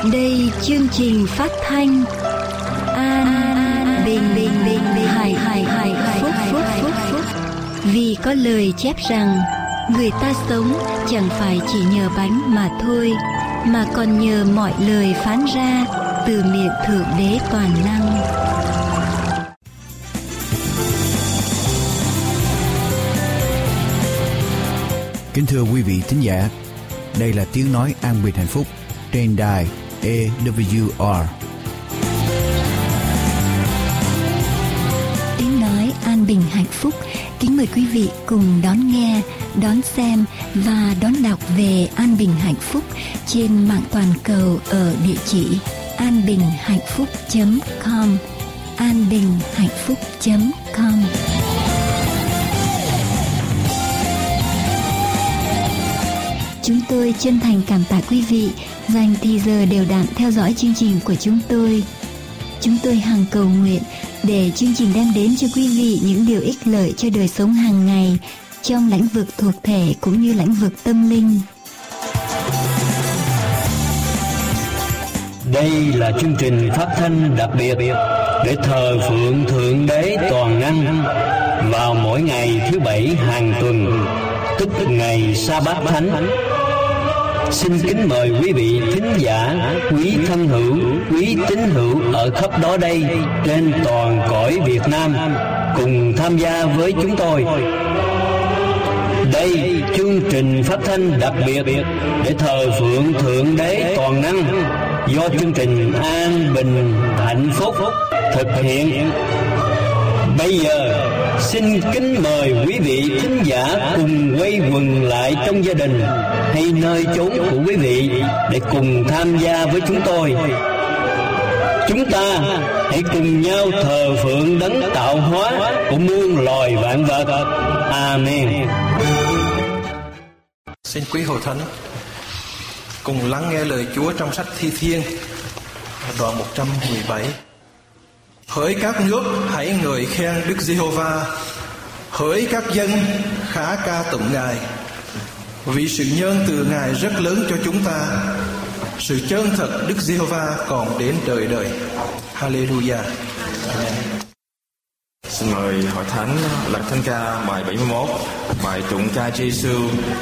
Đây chương trình phát thanh An Bình Hải Phúc. Vì có lời chép rằng người ta sống chẳng phải chỉ nhờ bánh mà thôi, mà còn nhờ mọi lời phán ra từ miệng Thượng Đế toàn năng. Kính thưa quý vị thính giả, đây là tiếng nói An Bình Hạnh Phúc trên đài AWR. Tiếng nói An Bình Hạnh Phúc kính mời quý vị cùng đón nghe, đón xem và đón đọc về An Bình Hạnh Phúc trên mạng toàn cầu ở địa chỉ anbinhhạnhphúc.com, anbinhhạnhphúc.com. Chúng tôi chân thành cảm tạ quý vị dành thời giờ đều đặn theo dõi chương trình của chúng tôi. Chúng tôi hằng cầu nguyện để chương trình đem đến cho quý vị những điều ích lợi cho đời sống hàng ngày trong lĩnh vực thuộc thể cũng như lĩnh vực tâm linh. Đây là chương trình phát thanh đặc biệt để thờ phượng Thượng Đế toàn năng vào mỗi ngày thứ Bảy hàng tuần, tức ngày Sa-bát Thánh. Xin kính mời quý vị thính giả, quý thân hữu, quý tín hữu ở khắp đó đây trên toàn cõi Việt Nam cùng tham gia với chúng tôi. Đây chương trình phát thanh đặc biệt để thờ phượng Thượng Đế toàn năng do chương trình An Bình Hạnh Phúc thực hiện. Bây giờ xin kính mời quý vị thính giả cùng quay quần lại trong gia đình hay nơi chốn của quý vị để cùng tham gia với chúng tôi. Chúng ta hãy cùng nhau thờ phượng đấng tạo hóa của muôn loài vạn vật. Amen. Xin quý hội thánh cùng lắng nghe lời Chúa trong sách Thi Thiên đoạn 117. Hỡi các nước hãy ngợi khen Đức Giê-hô-va, hỡi các dân khá ca tụng Ngài, vì sự nhân từ Ngài rất lớn cho chúng ta, sự chân thật Đức Giê-hô-va còn đến đời đời. Hallelujah. Amen. Xin mời hội thánh lật thánh ca bài 71, bài tụng ca Giê-xu.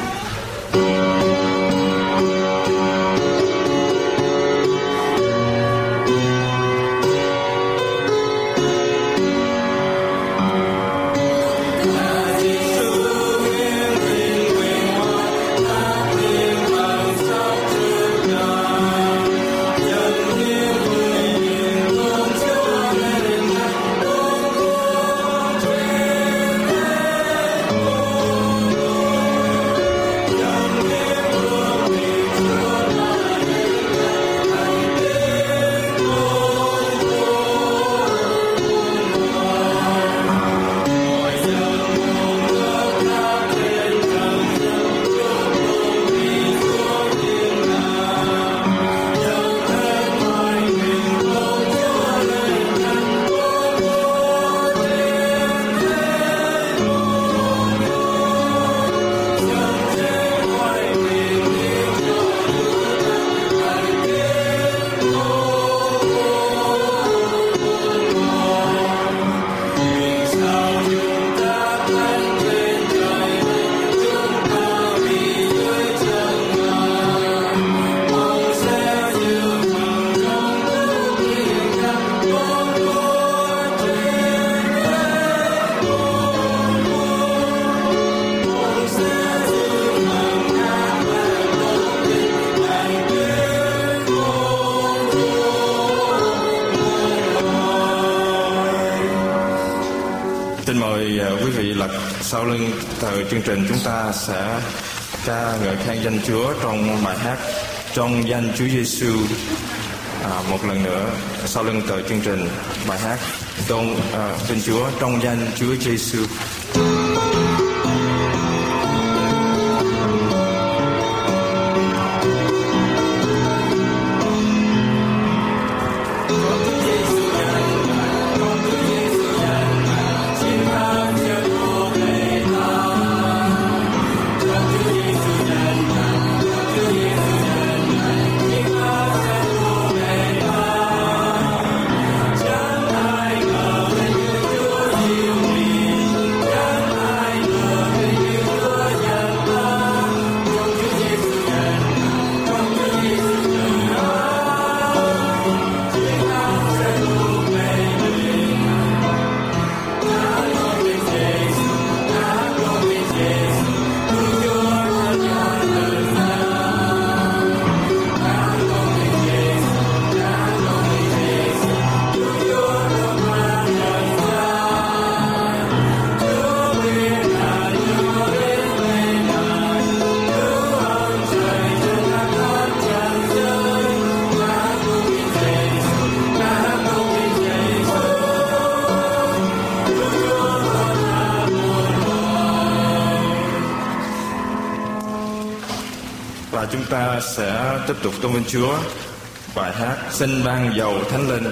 Sau lưng từ chương trình chúng ta sẽ ca ngợi khen danh Chúa trong bài hát Trong danh Chúa Giêsu. Một lần nữa sau lưng từ chương trình bài hát tên Chúa trong danh Chúa Giêsu. Hallelujah. Và chúng ta sẽ tiếp tục tôn vinh Chúa bài hát Xin ban dầu Thánh Linh.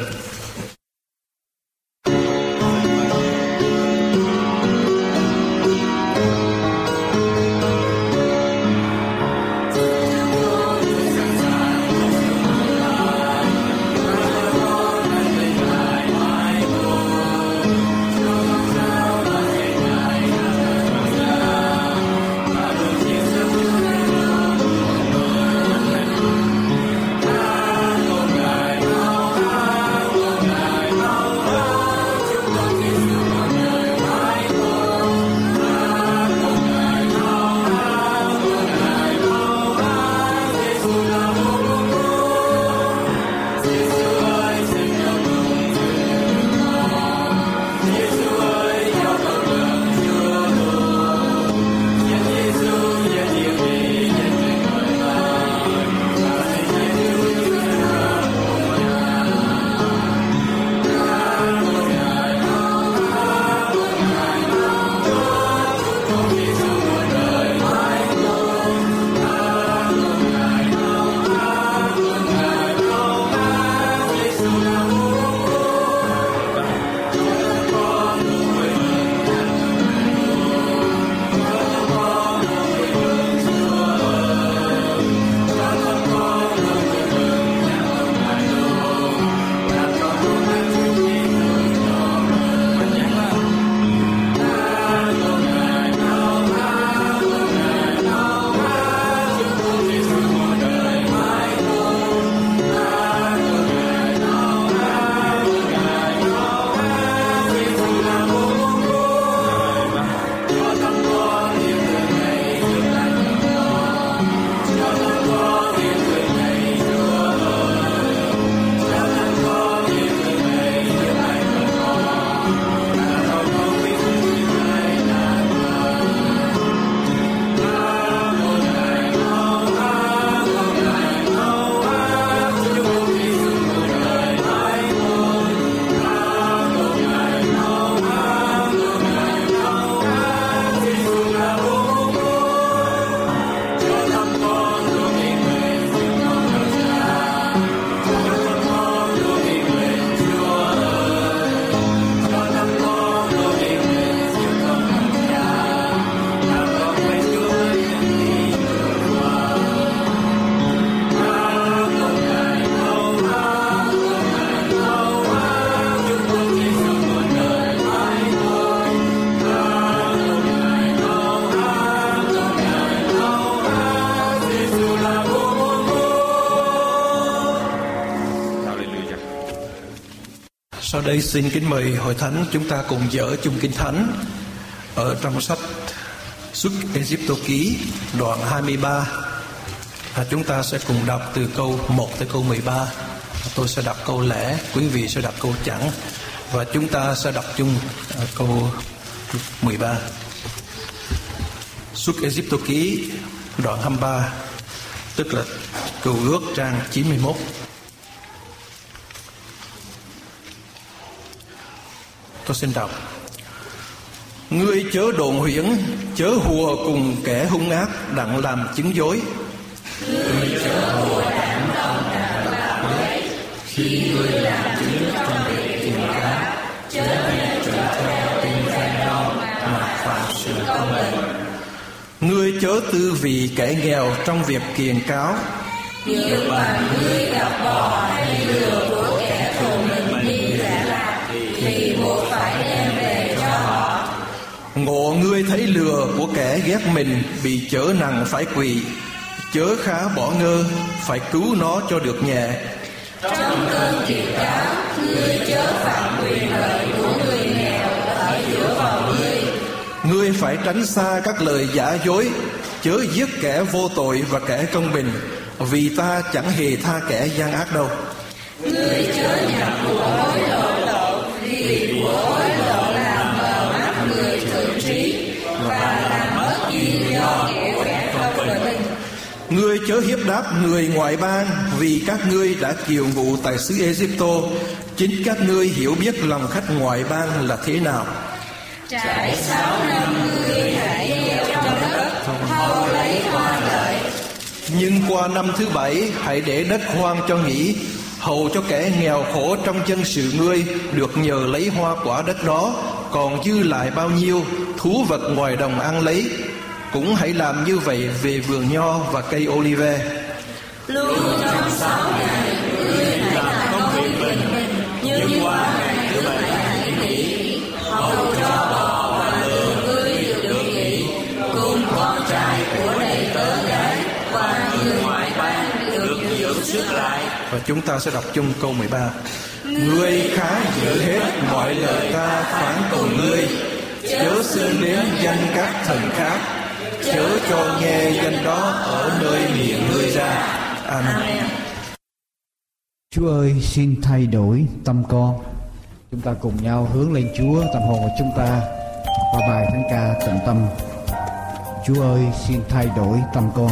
Sau đây xin kính mời hội thánh chúng ta cùng dở chung kinh thánh ở trong sách Xuất Ê-díp-tô ký đoạn 23. Chúng ta sẽ cùng đọc từ câu 1 tới câu 13. Tôi sẽ đọc câu lẻ, quý vị sẽ đọc câu chẵn, và chúng ta sẽ đọc chung câu 13. Xuất Ê-díp-tô ký đoạn 23, tức là Cựu Ước trang 91. Tôi xin đọc. Ngươi chớ đồn huyễn, chớ hùa cùng kẻ hung ác đặng làm chứng dối. Ngươi chớ hùa đặng tông cả bạc bẫy, khi ngươi làm chứng trong việc tìm cá, chớ nên trở theo tình danh đó mà phạm sự công bình. Ngươi chớ tư vì kẻ nghèo trong việc kiền cáo. Nhưng mà ngươi gặp bò hay lừa của kẻ thù mình đi giả lạc, thì buộc phải đem về cho họ. Ngộ ngươi thấy lừa của kẻ ghét mình bị chở nặng phải quỳ, chớ khá bỏ ngơ, phải cứu nó cho được nhẹ. Trong cơn kiệt cáo, ngươi chớ phạm quyền lợi của người nghèo ở giữa vào ngươi. Ngươi phải tránh xa các lời giả dối, chớ giết kẻ vô tội và kẻ công bình, vì ta chẳng hề tha kẻ gian ác đâu. Ngươi chớ nhận của hối lộ, vì của hối lộ làm mờ mắt người thượng trí và làm mất duyên do của kẻ không bình. Ngươi chớ hiếp đáp người ngoại bang, vì các ngươi đã kiều ngụ tại xứ Ê-díp-tô. Chính các ngươi hiểu biết lòng khách ngoại bang là thế nào. Trải 6 năm ngươi hãy gieo trong đất, thâu lấy hoa lợi. Nhưng qua năm thứ 7 hãy để đất hoang cho nghỉ, hầu cho kẻ nghèo khổ trong dân sự ngươi được nhờ lấy hoa quả đất đó. Còn dư lại bao nhiêu, thú vật ngoài đồng ăn lấy. Cũng hãy làm như vậy về vườn nho và cây olive. Luôn trong 6 ngày ngươi làm công việc mình, nhưng qua ngày thứ 7 hãy nghỉ, hầu cho bò và lừa ngươi được nghỉ, cùng con trai của đầy tớ gái và người ngoại bang được dưỡng sức lại. Và chúng ta sẽ đọc chung câu 13. Ngươi khá giữ hết mọi lời ta phán cùng ngươi, chớ xưng đến danh các thần khác, chớ cho nghe danh đó ở nơi miệng ngươi ra. Amen. Chúa ơi, xin thay đổi tâm con. Chúng ta cùng nhau hướng lên Chúa, tâm hồn của chúng ta qua bài thánh ca tịnh tâm. Chúa ơi, xin thay đổi tâm con.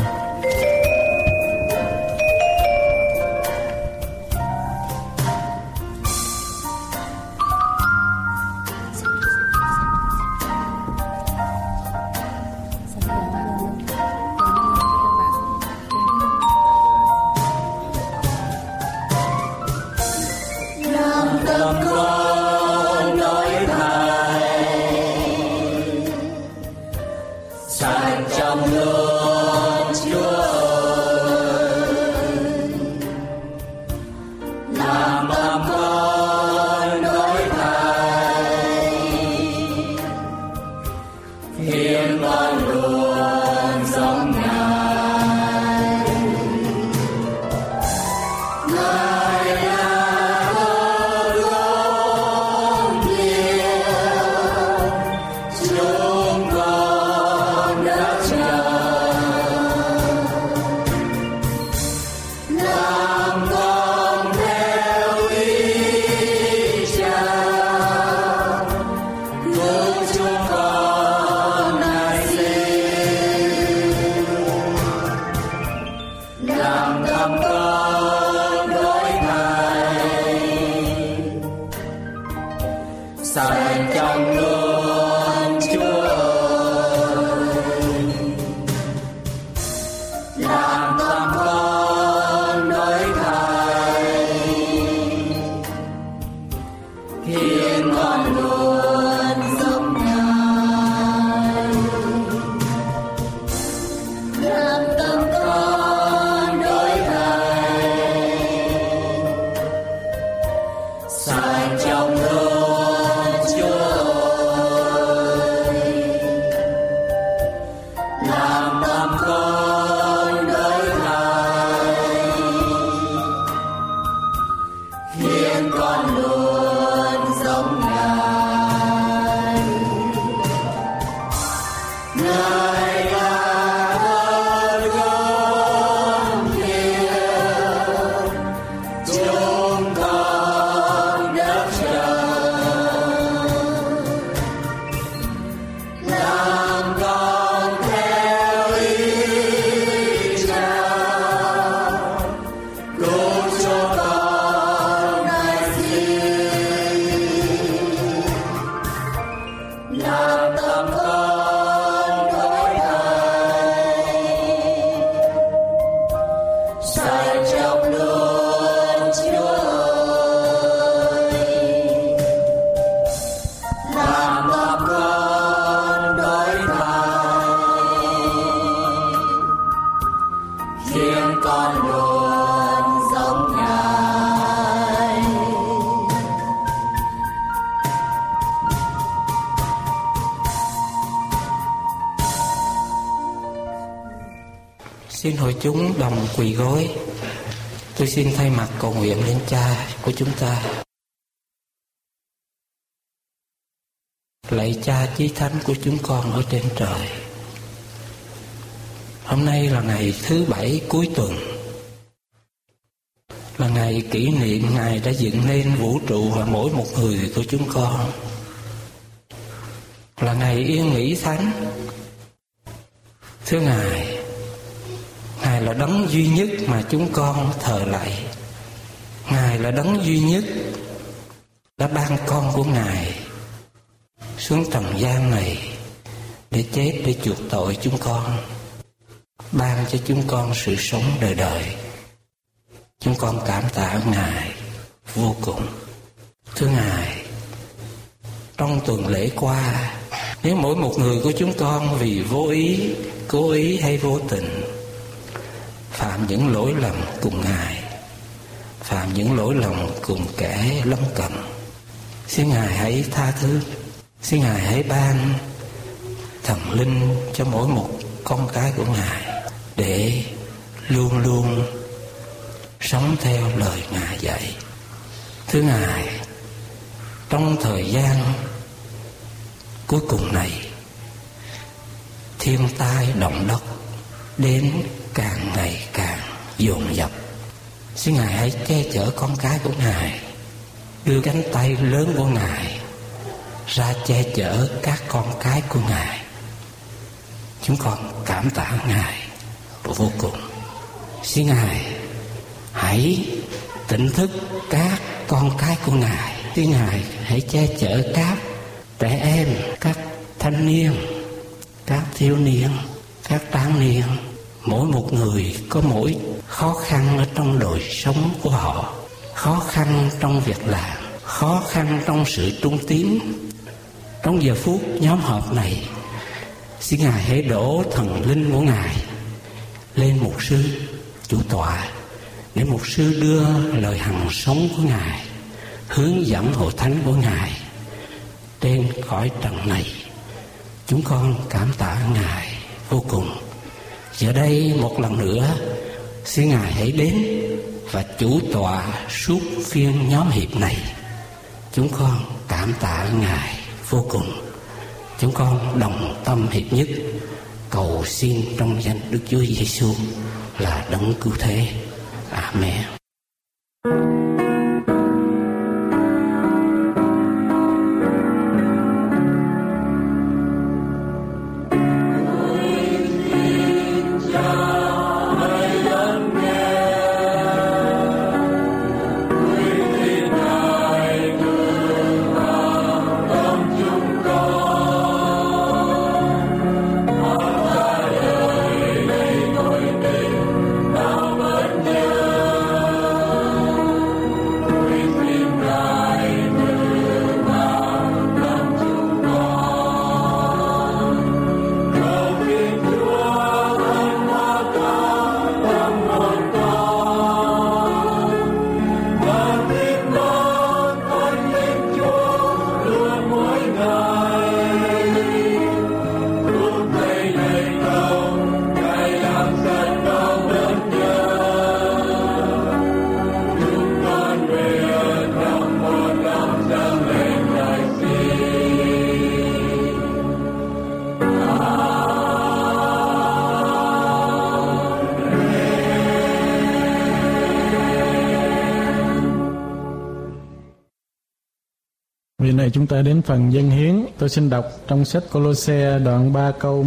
Xin hội chúng đồng quỳ gối. Tôi xin thay mặt cầu nguyện lên Cha của chúng ta. Lạy Cha chí thánh của chúng con ở trên trời, hôm nay là ngày thứ 7 cuối tuần, là ngày kỷ niệm Ngài đã dựng nên vũ trụ và mỗi một người của chúng con, là ngày yên nghỉ thánh. Thưa Ngài, Ngài là đấng duy nhất mà chúng con thờ lạy. Ngài là đấng duy nhất đã ban con của Ngài xuống trần gian này để chết, để chuộc tội chúng con. ban cho chúng con sự sống đời đời. Chúng con cảm tạ Ngài vô cùng. Thưa Ngài, trong tuần lễ qua, nếu mỗi một người của chúng con vì vô ý, cố ý hay vô tình phạm những lỗi lầm cùng Ngài, phạm những lỗi lầm cùng kẻ lân cận, xin Ngài hãy tha thứ, xin Ngài hãy ban thần linh cho mỗi một con cái của Ngài để luôn luôn sống theo lời Ngài dạy. Thưa Ngài, trong thời gian cuối cùng này, thiên tai động đất đến càng ngày càng dồn dập. Xin Ngài hãy che chở con cái của Ngài, đưa cánh tay lớn của Ngài ra che chở các con cái của Ngài. Chúng con cảm tạ Ngài vô cùng. Xin Ngài hãy tỉnh thức các con cái của Ngài. Xin Ngài hãy che chở các trẻ em, các thanh niên, các thiếu niên, các tráng niên. Mỗi một người có mỗi khó khăn ở trong đời sống của họ, khó khăn trong việc làm, khó khăn trong sự trung tín. Trong giờ phút nhóm họp này, xin Ngài hãy đổ thần linh của Ngài lên mục sư chủ tọa, để mục sư đưa lời hằng sống của Ngài, hướng dẫn hội thánh của Ngài trên cõi trần này. Chúng con cảm tạ Ngài vô cùng. Giờ đây một lần nữa, xin Ngài hãy đến và chủ tọa suốt phiên nhóm hiệp này. Chúng con cảm tạ Ngài vô cùng. Chúng con đồng tâm hiệp nhất cầu xin trong danh Đức Chúa Giêsu là Đấng Cứu Thế. Amen. Vì này chúng ta đến phần dâng hiến. Tôi xin đọc trong sách Cô-lô-se đoạn 3 câu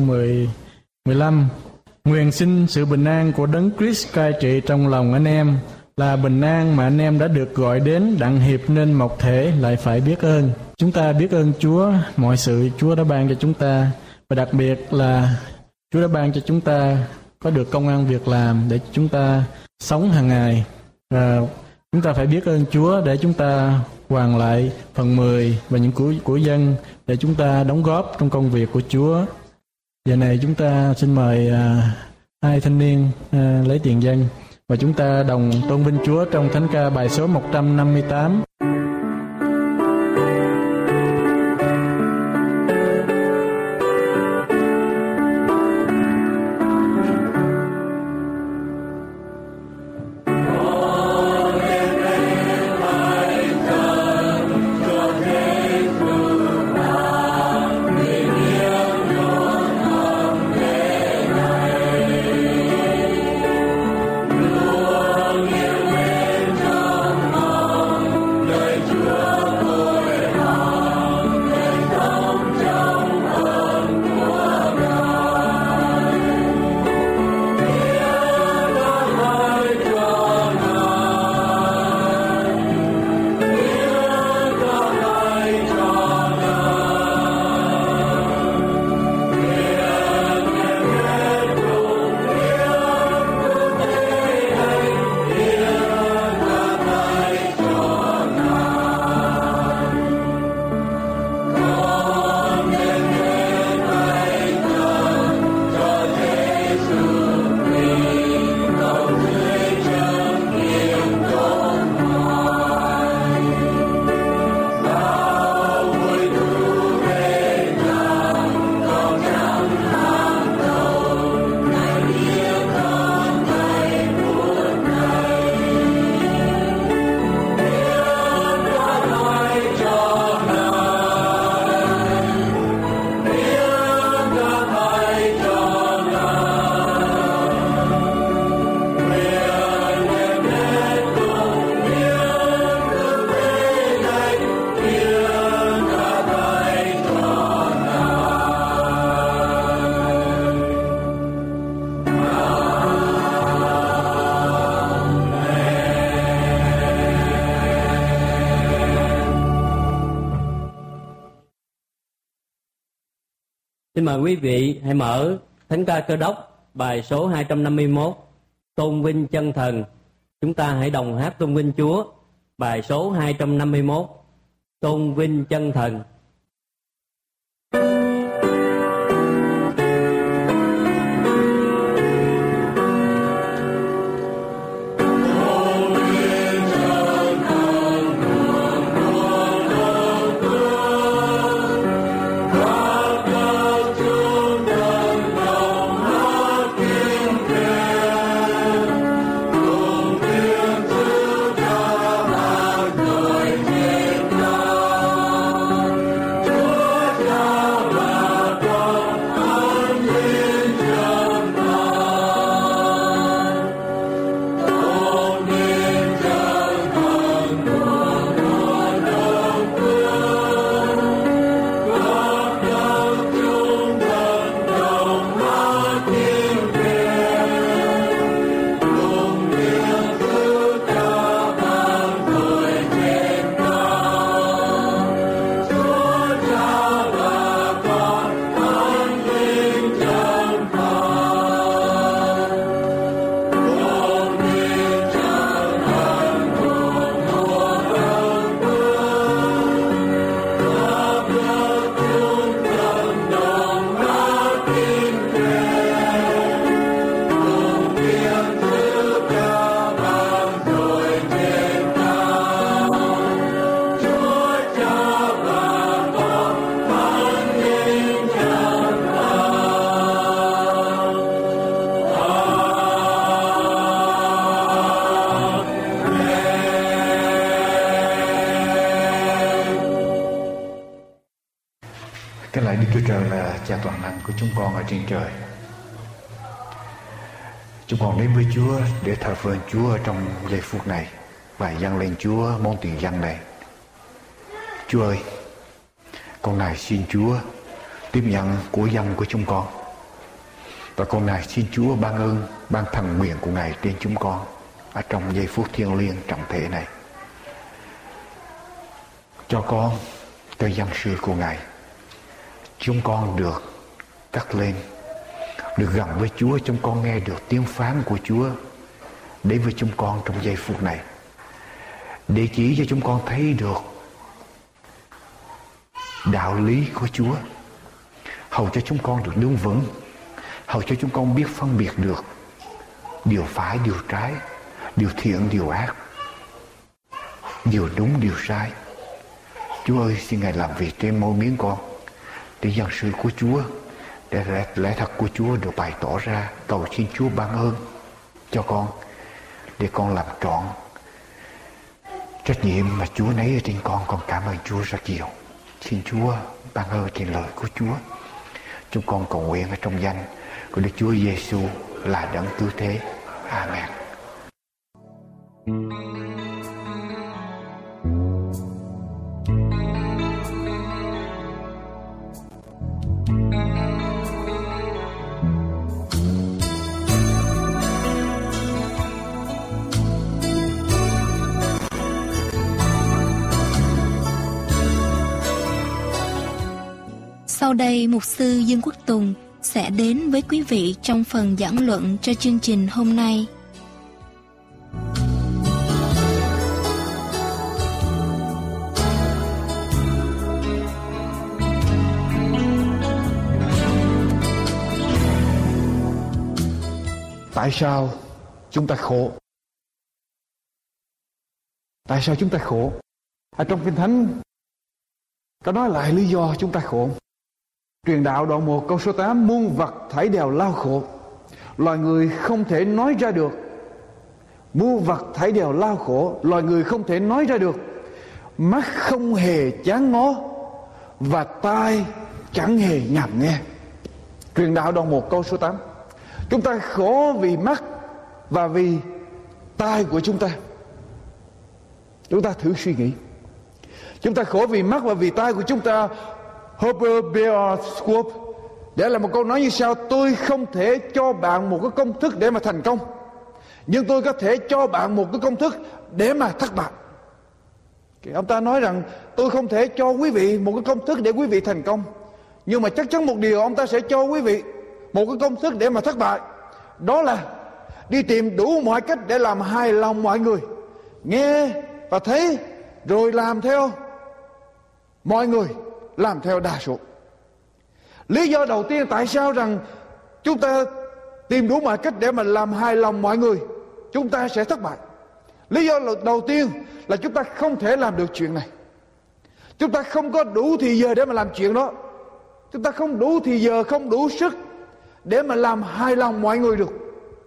15. Nguyện xin sự bình an của Đấng Christ cai trị trong lòng anh em, là bình an mà anh em đã được gọi đến đặng hiệp nên một thể, lại phải biết ơn. Chúng ta biết ơn Chúa mọi sự Chúa đã ban cho chúng ta, và đặc biệt là Chúa đã ban cho chúng ta có được công ăn việc làm để chúng ta sống hàng ngày. Và chúng ta phải biết ơn Chúa để chúng ta hoàn lại phần 10 và những của dân để chúng ta đóng góp trong công việc của Chúa. Giờ này chúng ta xin mời hai thanh niên lấy tiền dân và chúng ta đồng tôn vinh Chúa trong thánh ca bài số 158. Đời Xin mời quý vị hãy mở Thánh ca Cơ Đốc bài số 251, Tôn vinh chân thần. Chúng ta hãy đồng hát tôn vinh Chúa, bài số 251, Tôn vinh chân thần. Cái lạy Đức Chúa Trời là Cha toàn năng của chúng con ở trên trời. Chúng con đến với Chúa để thờ phượng Chúa trong giây phút này và dâng lên Chúa món tiền dâng này. Chúa ơi, con này xin Chúa tiếp nhận của dâng của chúng con, và con này xin Chúa ban ơn, ban thần nguyện của Ngài trên chúng con ở trong giây phút thiêng liêng trọng thể này. Cho con cây dân sự của Ngài, chúng con được cắt lên, được gần với Chúa, chúng con nghe được tiếng phán của Chúa đến với chúng con trong giây phút này, để chỉ cho chúng con thấy được đạo lý của Chúa, hầu cho chúng con được đứng vững, hầu cho chúng con biết phân biệt được điều phải, điều trái, điều thiện, điều ác, điều đúng, điều sai. Chúa ơi, xin Ngài làm việc trên môi miếng con, để dân sự của Chúa, để lẽ thật của Chúa được bày tỏ ra. Cầu xin Chúa ban ơn cho con, để con làm trọn trách nhiệm mà Chúa nấy ở trên con. Con cảm ơn Chúa rất nhiều. Xin Chúa ban ơn trên lời của Chúa. Chúng con cầu nguyện ở trong danh của Đức Chúa Giêsu là đấng cứu thế. Amen. Sau đây, Mục sư Dương Quốc Tùng sẽ đến với quý vị trong phần giảng luận cho chương trình hôm nay. Tại sao chúng ta khổ? Tại sao chúng ta khổ? Ở trong Kinh Thánh có nói lại lý do chúng ta khổ. Truyền đạo đoạn 1 câu số 8: muôn vật thảy đều lao khổ, loài người không thể nói ra được. Muôn vật thảy đều lao khổ, loài người không thể nói ra được. Mắt không hề chán ngó và tai chẳng hề nhằm nghe. Truyền đạo đoạn 1 câu số 8. Chúng ta khổ vì mắt và vì tai của chúng ta. Chúng ta thử suy nghĩ. Chúng ta khổ vì mắt và vì tai của chúng ta. Herbert Bearsworth để là một câu nói như sau: tôi không thể cho bạn một cái công thức để mà thành công, nhưng tôi có thể cho bạn một cái công thức để mà thất bại. Ông ta nói rằng tôi không thể cho quý vị một cái công thức để quý vị thành công, Nhưng mà chắc chắn một điều ông ta sẽ cho quý vị một cái công thức để mà thất bại. Đó là đi tìm đủ mọi cách để làm hài lòng mọi người, nghe và thấy rồi làm theo mọi người, làm theo đa số. Lý do đầu tiên tại sao rằng chúng ta tìm đủ mọi cách để mà làm hài lòng mọi người, chúng ta sẽ thất bại. Lý do đầu tiên là chúng ta không thể làm được chuyện này. Chúng ta không có đủ thì giờ để mà làm chuyện đó. Chúng ta không đủ thì giờ, không đủ sức để mà làm hài lòng mọi người được.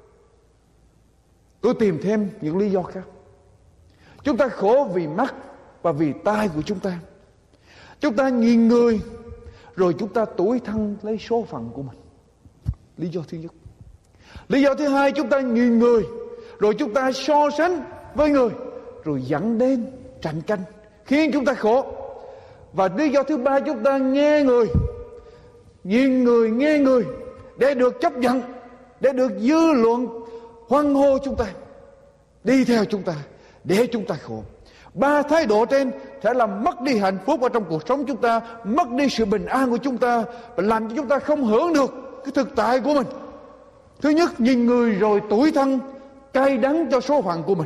Tôi tìm thêm những lý do khác. Chúng ta khổ vì mắt và vì tai của chúng ta. Chúng ta nhìn người rồi chúng ta tủi thân lấy số phận của mình. Lý do thứ nhất. Lý do thứ hai, chúng ta nhìn người rồi chúng ta so sánh với người rồi dẫn đến tranh canh khiến chúng ta khổ. Và lý do thứ ba, chúng ta nghe người, nhìn người, nghe người để được chấp nhận, để được dư luận hoan hô chúng ta, đi theo chúng ta, để chúng ta khổ. Ba thái độ trên sẽ làm mất đi hạnh phúc ở trong cuộc sống chúng ta, mất đi sự bình an của chúng ta và làm cho chúng ta không hưởng được cái thực tại của mình. Thứ nhất, nhìn người rồi tủi thân cay đắng cho số phận của mình.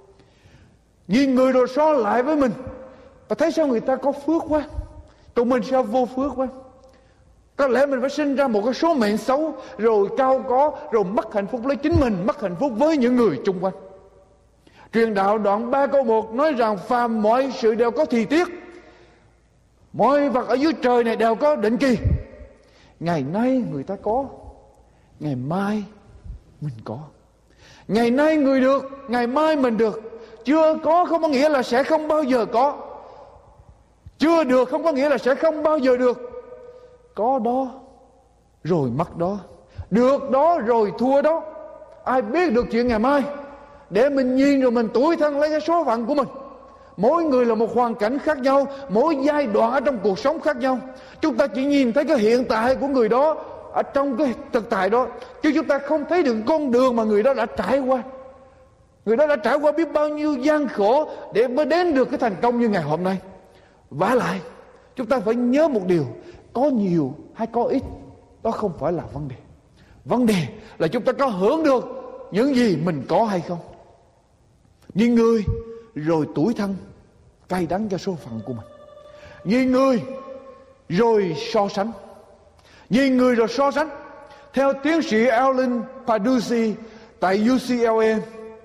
Nhìn người rồi so lại với mình và thấy sao người ta có phước quá, còn mình sao vô phước quá. Có lẽ mình phải sinh ra một cái số mệnh xấu, rồi cao có, rồi mất hạnh phúc lấy chính mình, mất hạnh phúc với những người chung quanh. Truyền đạo đoạn 3 câu 1 nói rằng phàm mọi sự đều có thì tiết, mọi vật ở dưới trời này đều có định kỳ. Ngày nay người ta có, ngày mai mình có. Ngày nay người được, ngày mai mình được. Chưa có không có nghĩa là sẽ không bao giờ có. Chưa được không có nghĩa là sẽ không bao giờ được. Có đó rồi mất đó, được đó rồi thua đó. Ai biết được chuyện ngày mai để mình nhìn rồi mình tủi thân lấy cái số phận của mình. Mỗi người là một hoàn cảnh khác nhau, mỗi giai đoạn ở trong cuộc sống khác nhau. Chúng ta chỉ nhìn thấy cái hiện tại của người đó ở trong cái thực tại đó, chứ chúng ta không thấy được con đường mà người đó đã trải qua. Người đó đã trải qua biết bao nhiêu gian khổ để mới đến được cái thành công như ngày hôm nay. Vả lại, chúng ta phải nhớ một điều, có nhiều hay có ít đó không phải là vấn đề. Vấn đề là chúng ta có hưởng được những gì mình có hay không. Nhìn người rồi tủi thân cay đắng cho số phận của mình. Nhìn người rồi so sánh. Nhìn người rồi so sánh. Theo tiến sĩ Alan Paducci tại UCLA,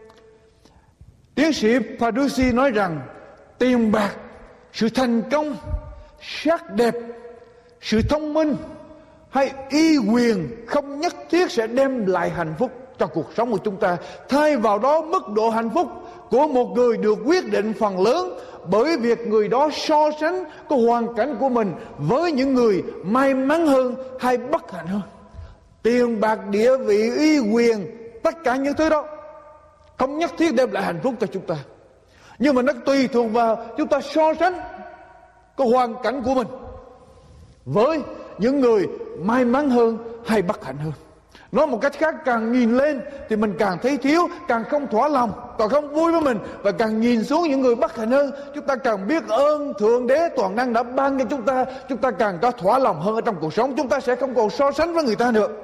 tiến sĩ Paducci nói rằng tiền bạc, sự thành công, sắc đẹp, sự thông minh hay uy quyền không nhất thiết sẽ đem lại hạnh phúc cho cuộc sống của chúng ta. Thay vào đó, mức độ hạnh phúc của một người được quyết định phần lớn bởi việc người đó so sánh cái hoàn cảnh của mình với những người may mắn hơn hay bất hạnh hơn. Tiền bạc, địa vị, uy quyền, tất cả những thứ đó không nhất thiết đem lại hạnh phúc cho chúng ta. Nhưng mà nó tùy thuộc vào chúng ta so sánh cái hoàn cảnh của mình với những người may mắn hơn hay bất hạnh hơn. Nói một cách khác, càng nhìn lên thì mình càng thấy thiếu, càng không thỏa lòng, càng không vui với mình. Và càng nhìn xuống những người bất hạnh hơn, chúng ta càng biết ơn Thượng Đế toàn năng đã ban cho chúng ta càng có thỏa lòng hơn ở trong cuộc sống. Chúng ta sẽ không còn so sánh với người ta nữa.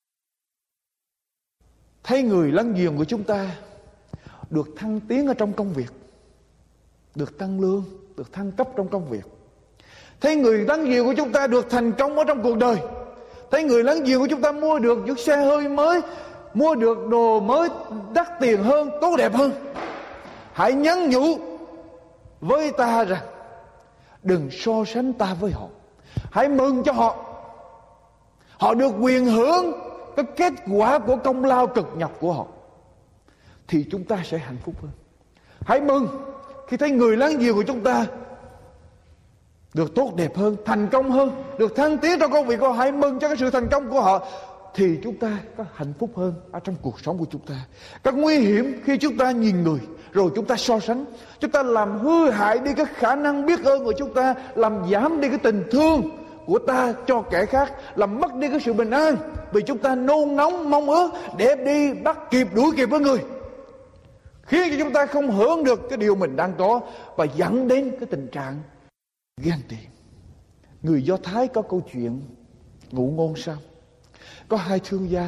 Thấy người láng giềng của chúng ta được thăng tiến ở trong công việc, được tăng lương, được thăng cấp trong công việc. Thấy người láng giềng của chúng ta được thành công ở trong cuộc đời. Thấy người láng giềng của chúng ta mua được những xe hơi mới, mua được đồ mới đắt tiền hơn, tốt đẹp hơn. Hãy nhắn nhủ với ta rằng đừng so sánh ta với họ. Hãy mừng cho họ. Họ được quyền hưởng cái kết quả của công lao cực nhọc của họ, thì chúng ta sẽ hạnh phúc hơn. Hãy mừng khi thấy người láng giềng của chúng ta được tốt đẹp hơn, thành công hơn, được thăng tiến trong công việc của họ. Hãy mừng cho cái sự thành công của họ, thì chúng ta có hạnh phúc hơn ở trong cuộc sống của chúng ta. Các nguy hiểm khi chúng ta nhìn người rồi chúng ta so sánh, chúng ta làm hư hại đi cái khả năng biết ơn của chúng ta, làm giảm đi cái tình thương của ta cho kẻ khác, làm mất đi cái sự bình an vì chúng ta nôn nóng mong ước để đi bắt kịp, đuổi kịp với người, khiến cho chúng ta không hưởng được cái điều mình đang có và dẫn đến cái tình trạng ghen tị, Người Do Thái có câu chuyện ngụ ngôn sao? Có hai thương gia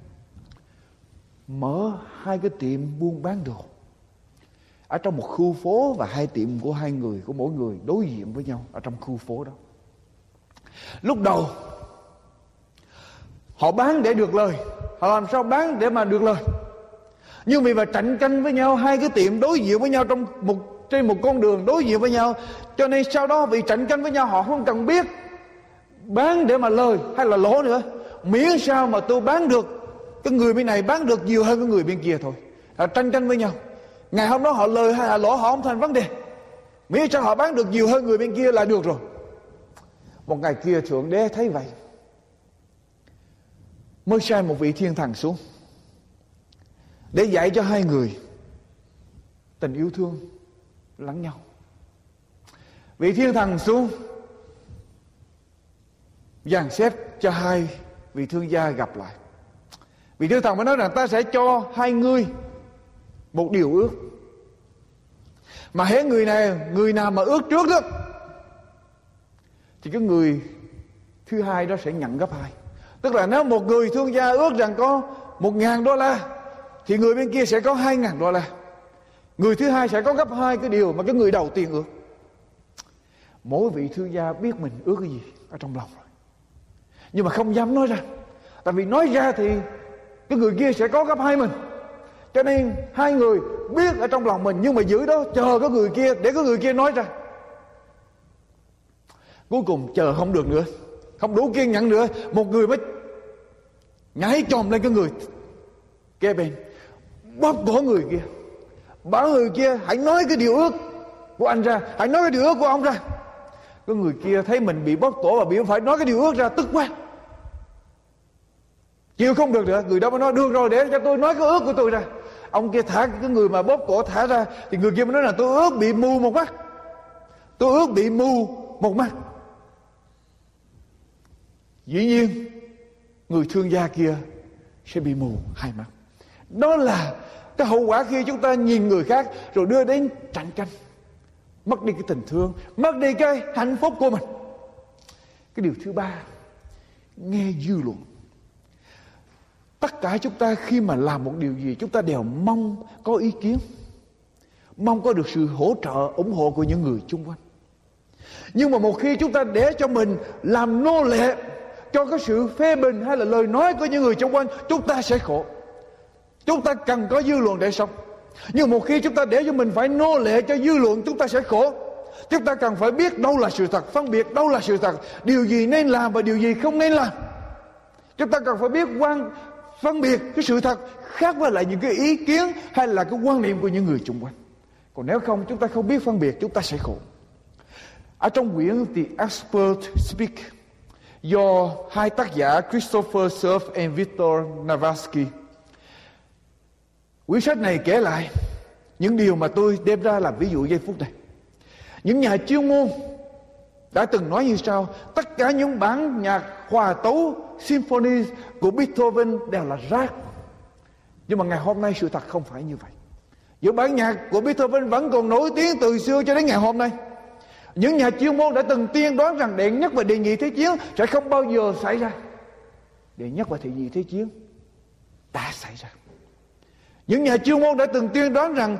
mở hai cái tiệm buôn bán đồ ở trong một khu phố, và hai tiệm của hai người, của mỗi người đối diện với nhau ở trong khu phố đó. Lúc đầu họ bán để được lời, họ làm sao bán để mà được lời. Nhưng vì mà cạnh tranh với nhau, hai cái tiệm đối diện với nhau trên một con đường đối diện với nhau, cho nên sau đó vì cạnh tranh với nhau, họ không cần biết bán để mà lời hay là lỗ nữa, miễn sao mà tôi bán được, cái người bên này bán được nhiều hơn cái người bên kia thôi. Họ tranh tranh với nhau. Ngày hôm đó họ lời hay là lỗ họ không thành vấn đề, miễn sao họ bán được nhiều hơn người bên kia là được rồi. Một ngày kia Thượng Đế thấy vậy, mới sai một vị thiên thần xuống để dạy cho hai người tình yêu thương lẫn nhau. Vị thiên thần xuống dàn xếp cho hai vị thương gia gặp lại. Vị thiên thần mới nói rằng ta sẽ cho hai ngươi một điều ước, mà hễ người nào mà ước trước đó thì cái người thứ hai đó sẽ nhận gấp hai. Tức là nếu một người thương gia ước rằng có $1,000 thì người bên kia sẽ có $2,000. Người thứ hai sẽ có gấp hai cái điều mà cái người đầu tiên ước. Mỗi vị thương gia biết mình ước cái gì ở trong lòng rồi, nhưng mà không dám nói ra. Tại vì nói ra thì cái người kia sẽ có gấp hai mình. Cho nên hai người biết ở trong lòng mình, nhưng mà giữ đó chờ cái người kia để cái người kia nói ra. Cuối cùng chờ không được nữa, không đủ kiên nhẫn nữa, một người mới nhảy chồm lên cái người kế bên, bóp cổ người kia, bảo người kia hãy nói cái điều ước của anh ra, hãy nói cái điều ước của ông ra. Cái người kia thấy mình bị bóp cổ và bị phải nói cái điều ước ra, tức quá, chịu không được nữa. Người đó mới nói được rồi, để cho tôi nói cái ước của tôi ra. Ông kia thả cái người mà bóp cổ thả ra, thì người kia mới nói là tôi ước bị mù một mắt, tôi ước bị mù một mắt. Dĩ nhiên người thương gia kia sẽ bị mù hai mắt. Đó là cái hậu quả khi chúng ta nhìn người khác rồi đưa đến cạnh tranh, mất đi cái tình thương, mất đi cái hạnh phúc của mình. Cái điều thứ ba, nghe dư luận. Tất cả chúng ta khi mà làm một điều gì, chúng ta đều mong có ý kiến, mong có được sự hỗ trợ, ủng hộ của những người xung quanh. Nhưng mà một khi chúng ta để cho mình làm nô lệ cho cái sự phê bình hay là lời nói của những người xung quanh, chúng ta sẽ khổ. Chúng ta cần có dư luận để sống. Nhưng một khi chúng ta để cho mình phải nô lệ cho dư luận, chúng ta sẽ khổ. Chúng ta cần phải biết đâu là sự thật, phân biệt đâu là sự thật, điều gì nên làm và điều gì không nên làm. Chúng ta cần phải biết phân biệt cái sự thật khác với lại những cái ý kiến hay là cái quan niệm của những người xung quanh. Còn nếu không, chúng ta không biết phân biệt, chúng ta sẽ khổ. Ở trong quyển The Expert Speak do hai tác giả Christopher Surf and Victor Navarsky, quyển sách này kể lại những điều mà tôi đem ra làm ví dụ giây phút này. Những nhà chuyên môn đã từng nói như sau: tất cả những bản nhạc hòa tấu symphony của Beethoven đều là rác. Nhưng mà ngày hôm nay sự thật không phải như vậy. Những bản nhạc của Beethoven vẫn còn nổi tiếng từ xưa cho đến ngày hôm nay. Những nhà chuyên môn đã từng tiên đoán rằng đệ nhất và đệ nhị thế chiến sẽ không bao giờ xảy ra. Đệ nhất và đệ nhị thế chiến đã xảy ra. Những nhà chuyên môn đã từng tiên đoán rằng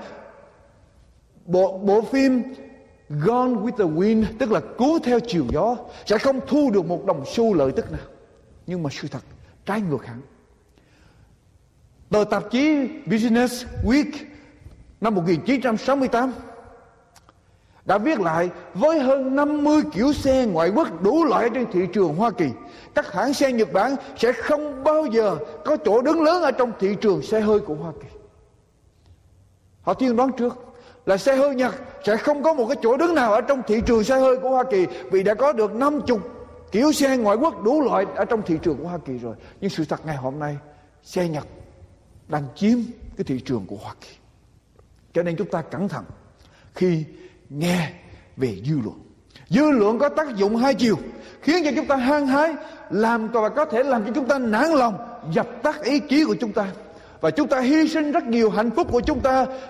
bộ phim Gone with the Wind, tức là Cuốn theo chiều gió, sẽ không thu được một đồng xu lợi tức nào. Nhưng mà sự thật trái ngược hẳn. Tờ tạp chí Business Week năm 1968 đã viết lại: với hơn 50 kiểu xe ngoại quốc đủ loại trên thị trường Hoa Kỳ, các hãng xe Nhật Bản sẽ không bao giờ có chỗ đứng lớn ở trong thị trường xe hơi của Hoa Kỳ. Họ tiên đoán trước là xe hơi Nhật sẽ không có một cái chỗ đứng nào ở trong thị trường xe hơi của Hoa Kỳ, vì đã có được 50 kiểu xe ngoại quốc đủ loại ở trong thị trường của Hoa Kỳ rồi. Nhưng sự thật ngày hôm nay, xe Nhật đang chiếm cái thị trường của Hoa Kỳ. Cho nên chúng ta cẩn thận khi nghe về dư luận. Dư luận có tác dụng hai chiều, khiến cho chúng ta hăng hái, và có thể làm cho chúng ta nản lòng, dập tắt ý chí của chúng ta, và chúng ta hy sinh rất nhiều hạnh phúc của chúng ta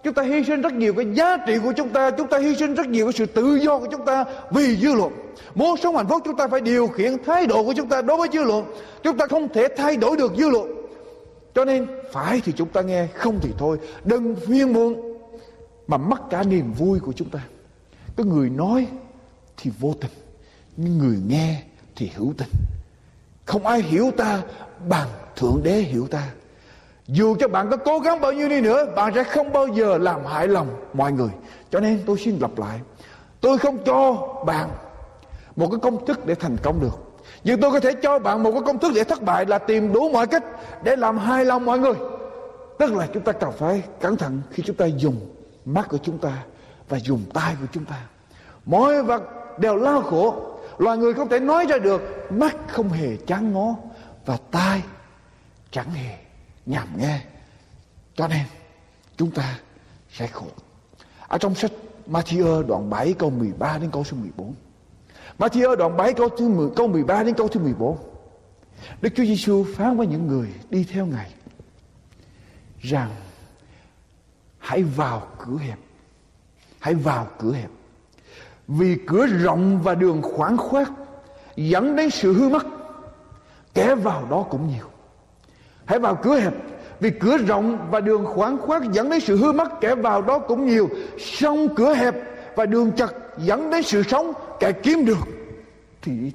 Chúng ta hy sinh rất nhiều cái giá trị của chúng ta hy sinh rất nhiều cái sự tự do của chúng ta vì dư luận. Muốn sống hạnh phúc chúng ta phải điều khiển thái độ của chúng ta đối với dư luận. Chúng ta không thể thay đổi được dư luận. Cho nên phải thì chúng ta nghe, không thì thôi. Đừng phiền muộn mà mất cả niềm vui của chúng ta. Cái người nói thì vô tình, nhưng người nghe thì hữu tình. Không ai hiểu ta bằng Thượng Đế hiểu ta. Dù cho bạn có cố gắng bao nhiêu đi nữa, bạn sẽ không bao giờ làm hại lòng mọi người. Cho nên tôi xin lặp lại, tôi không cho bạn một cái công thức để thành công được, nhưng tôi có thể cho bạn một cái công thức để thất bại, là tìm đủ mọi cách để làm hài lòng mọi người. Tức là chúng ta cần phải cẩn thận khi chúng ta dùng mắt của chúng ta và dùng tai của chúng ta. Mọi vật đều lao khổ. Loài người không thể nói ra được. Mắt không hề chán ngó và tai chẳng hề nhàm nghe. Cho nên chúng ta sẽ khổ. Ở trong sách Ma-thi-ơ đoạn 7 câu 13 đến câu số 14. Ma-thi-ơ đoạn 7 câu 13 đến câu thứ 14. Đức Chúa Giêsu phán với những người đi theo Ngài rằng hãy vào cửa hẹp. Hãy vào cửa hẹp. Vì cửa rộng và đường khoảng khoát dẫn đến sự hư mất, kẻ vào đó cũng nhiều. Hãy vào cửa hẹp. Vì cửa rộng và đường khoảng khoát dẫn đến sự hư mất, kẻ vào đó cũng nhiều. Song cửa hẹp và đường chật dẫn đến sự sống, kẻ kiếm được thì ít.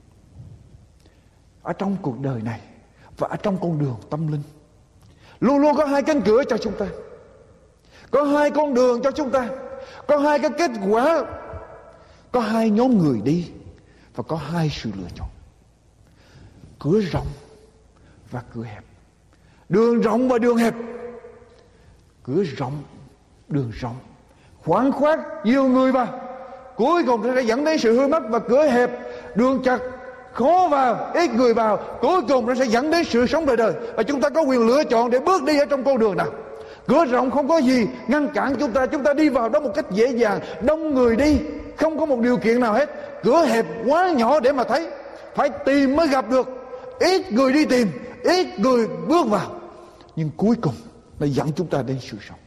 Ở trong cuộc đời này và ở trong con đường tâm linh, luôn luôn có hai cánh cửa cho chúng ta. Có hai con đường cho chúng ta. Có hai cái kết quả. Có hai nhóm người đi và có hai sự lựa chọn. Cửa rộng và cửa hẹp. Đường rộng và đường hẹp. Cửa rộng, đường rộng, khoảng khoát, nhiều người vào, cuối cùng sẽ dẫn đến sự hư mất. Và cửa hẹp, đường chật, khó vào, ít người vào, cuối cùng nó sẽ dẫn đến sự sống đời đời. Và chúng ta có quyền lựa chọn để bước đi ở trong con đường nào. Cửa rộng không có gì ngăn cản chúng ta đi vào đó một cách dễ dàng. Đông người đi, không có một điều kiện nào hết. Cửa hẹp quá nhỏ để mà thấy, phải tìm mới gặp được. Ít người đi tìm, ít người bước vào, nhưng cuối cùng nó dẫn chúng ta đến sự sống.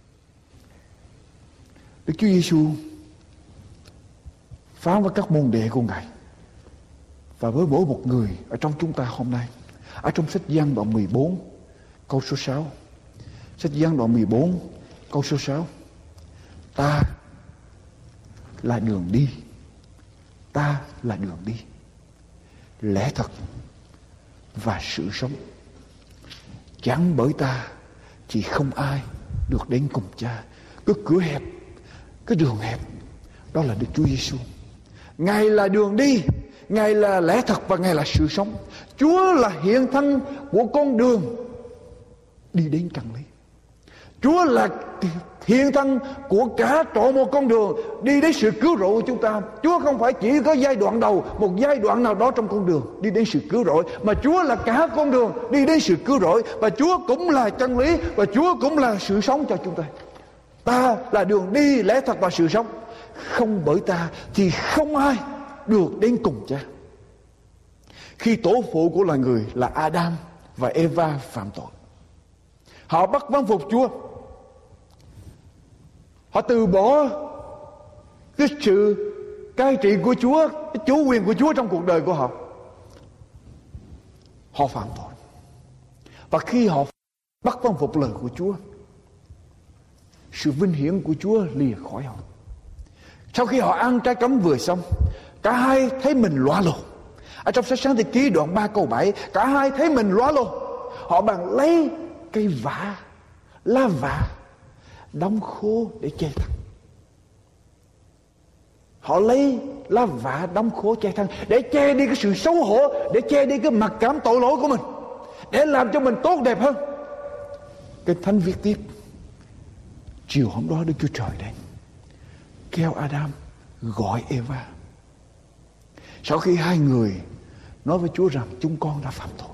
Đức Chúa Giêsu phán với các môn đệ của Ngài và với mỗi một người ở trong chúng ta hôm nay. Ở trong sách Giăng đoạn 14 câu số 6. Sách Giăng đoạn 14 câu số 6. Ta là đường đi. Ta là đường đi, lẽ thật và sự sống. Chẳng bởi ta thì không ai được đến cùng Cha. Cái cửa hẹp, cái đường hẹp, đó là Đức Chúa Giêsu. Ngài là đường đi, Ngài là lẽ thật và Ngài là sự sống. Chúa là hiện thân của con đường đi đến chân lý. Chúa là hiện thân của cả trọn một con đường đi đến sự cứu rỗi của chúng ta. Chúa không phải chỉ có giai đoạn đầu, một giai đoạn nào đó trong con đường đi đến sự cứu rỗi, mà Chúa là cả con đường đi đến sự cứu rỗi. Và Chúa cũng là chân lý, và Chúa cũng là sự sống cho chúng ta. Ta là đường đi, lẽ thật và sự sống. Không bởi ta thì không ai được đến cùng Cha. Khi tổ phụ của loài người là Adam và Eva phạm tội, họ bắt vâng phục Chúa. Họ từ bỏ cái sự cai trị của Chúa, cái chủ quyền của Chúa trong cuộc đời của họ. Họ phạm tội. Và khi họ bắt vâng phục lời của Chúa, sự vinh hiển của Chúa lìa khỏi họ. Sau khi họ ăn trái cấm vừa xong, cả hai thấy mình lóa lồ. Ở trong sách Sáng Thế Ký đoạn 3 câu 7, cả hai thấy mình lóa lồ. Họ bằng lấy cây vả, lá vả, đóng khô để che thân. Họ lấy lá vả đóng khô che thân để che đi cái sự xấu hổ, để che đi cái mặc cảm tội lỗi của mình, để làm cho mình tốt đẹp hơn. Kinh Thánh viết tiếp, chiều hôm đó Đức Chúa Trời đến, kêu Adam gọi Eva. Sau khi hai người nói với Chúa rằng chúng con đã phạm tội,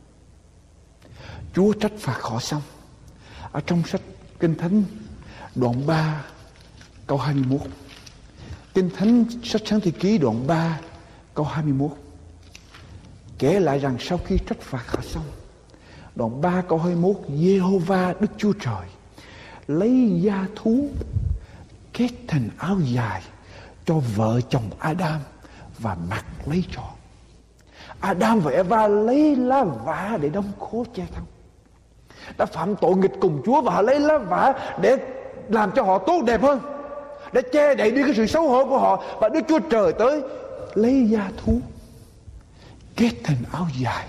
Chúa trách phạt họ xong. Ở trong sách Kinh Thánh đoạn 3 câu 21, Kinh Thánh sách Sáng Thế Ký đoạn 3 câu 21 kể lại rằng sau khi trách phạt họ xong, đoạn 3 câu 21, Giê-hô-va Đức Chúa Trời lấy da thú kết thành áo dài cho vợ chồng Adam và mặc lấy cho. Adam và Eva lấy lá vả để đóng khố che thân. Đã phạm tội nghịch cùng Chúa và họ lấy lá vả để làm cho họ tốt đẹp hơn, để che đậy đi cái sự xấu hổ của họ. Và Đức Chúa Trời tới lấy da thú kết thành áo dài